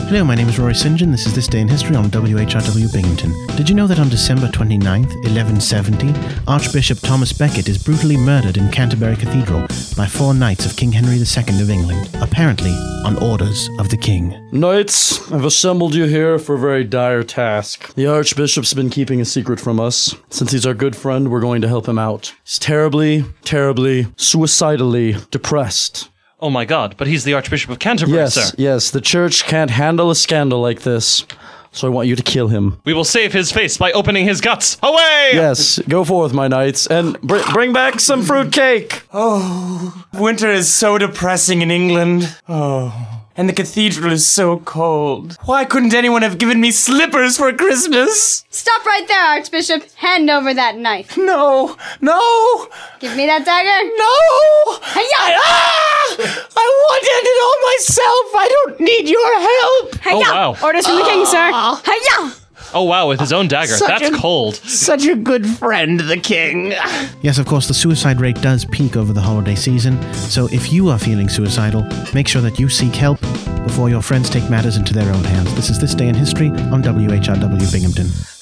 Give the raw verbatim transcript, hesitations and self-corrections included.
Hello, my name is Rory St John. This is This Day in History on W H R W Binghamton. Did you know that on December twenty-ninth, eleven seventy, Archbishop Thomas Becket is brutally murdered in Canterbury Cathedral by four knights of King Henry the Second of England, apparently on orders of the king? Knights, I've assembled you here for a very dire task. The Archbishop's been keeping a secret from us. Since he's our good friend, we're going to help him out. He's terribly, terribly, suicidally depressed. Oh my god, but he's the Archbishop of Canterbury, yes, sir. Yes, the church can't handle a scandal like this, so I want you to kill him. We will save his face by opening his guts. Away! Yes, go forth, my knights, and br- bring back some fruit cake! Oh, winter is so depressing in England. Oh. And the cathedral is so cold. Why couldn't anyone have given me slippers for Christmas? Stop right there, Archbishop. Hand over that knife. No, no. Give me that dagger. No. Hi-ya! Ah! I want to end it all myself. I don't need your help. Hi-ya! Oh, wow. Orders from the king, sir. Hi-ya! Oh wow, with his own dagger. Such That's a- cold. Such a good friend, the king. Yes, of course, the suicide rate does peak over the holiday season, so if you are feeling suicidal, make sure that you seek help before your friends take matters into their own hands. This is This Day in History on W H R W Binghamton.